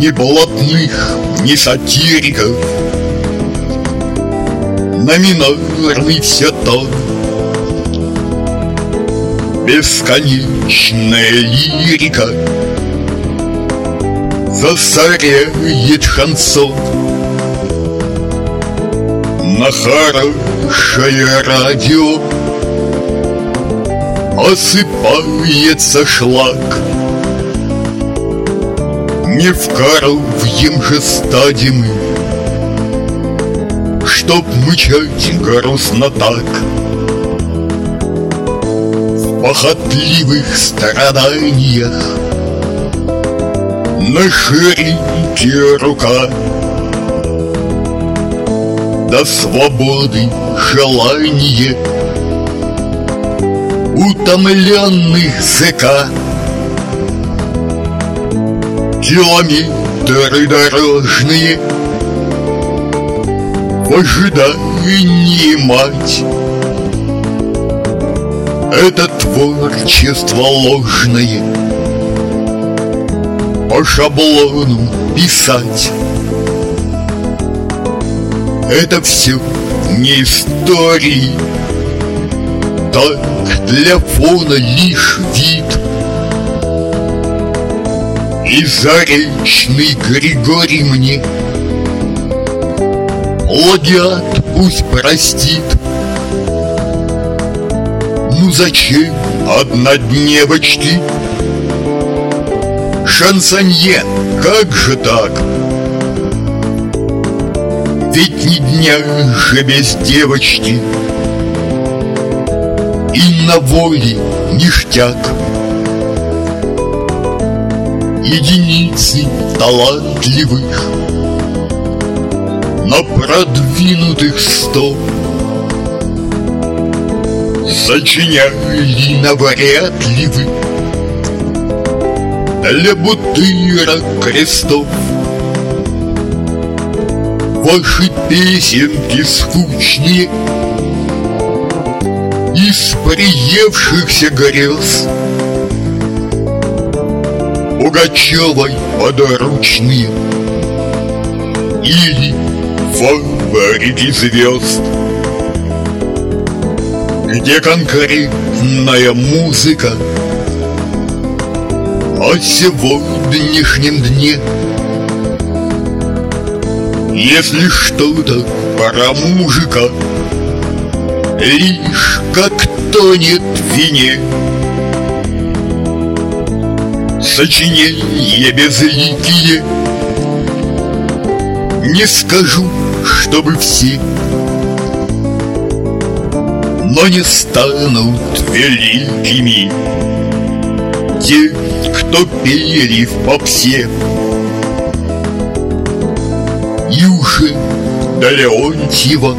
Ни блатных, ни сатириков, на минорный все тон. Бесконечная лирика засоряет шансон. На хорошее радио осыпается шлак. Не в коровьем же стаде мы, чтоб мычать грустно так. В похотливых страданиях на ширике рука. До свободы желание утомленных языка. Километры дорожные в ожидании мать. Это творчество ложное по шаблону писать. Это все не истории, так для фона лишь вид. И заречный Григорий мне плагиат пусть простит. Ну зачем однодневочки? Шансонье, как же так? Ведь ни дня же без девочки, и на воле ништяк. Единицы талантливых на продвинутых 100 сочиняли навряд ли вы для бутыра крестов. Ваши песенки скучнее из приевшихся грез Пугачевой подручные или фаворити звезд, где конкретная музыка о сегодняшнем дне. Если что-то про мужика лишь как тонет в вине, сочинения безликие, не скажу, чтобы все, но не станут великими те, кто пели в попсе. И уже до Леонтьева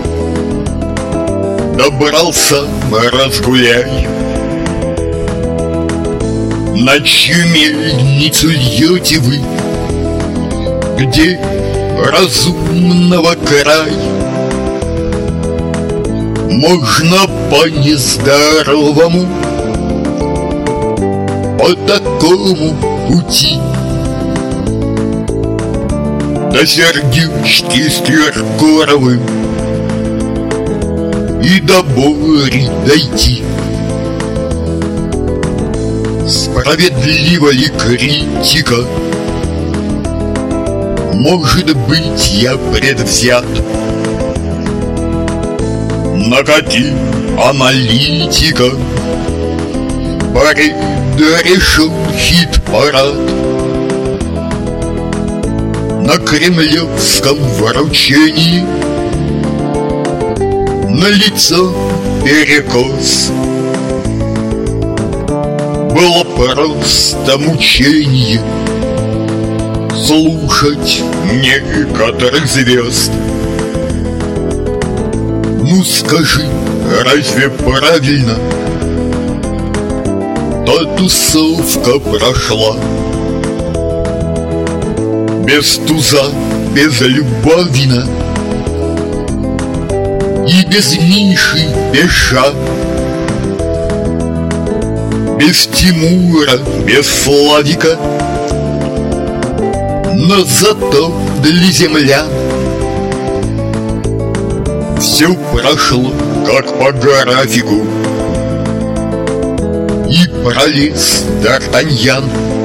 добрался разгуляй. На чью мельницу льете вы, где разумного край? Можно по нездоровому, по такому пути до Сердючки с Киркоровым и до Бори дойти. Справедлива ли критика? Может быть, я предвзят. Накати аналитика, решил хит-парад. На кремлевском вручении на лицо перекос. Было просто мучение слушать некоторых звезд. Ну скажи, разве правильно та тусовка прошла? Без туза, без Любавина и без Миши Пеша, без Тимура, без Славика, но зато для землян все прошло, как по графику. И пролез Д'Артаньян.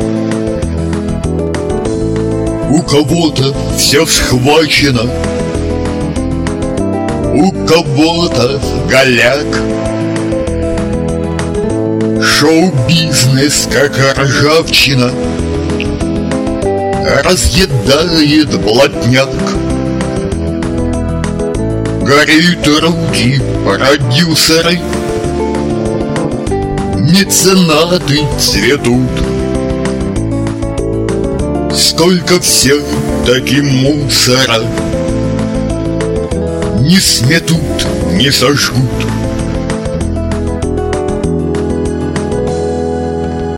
У кого-то все схвачено, у кого-то голяк. Шоу-бизнес, как ржавчина, разъедает блатняк. Гореют руки продюсеры, меценаты цветут. Сколько все-таки мусора не сметут, не сожгут.